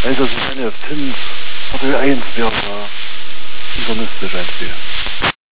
Also das ist eine F5, Modell 1 wäre da internistisch ein Spiel.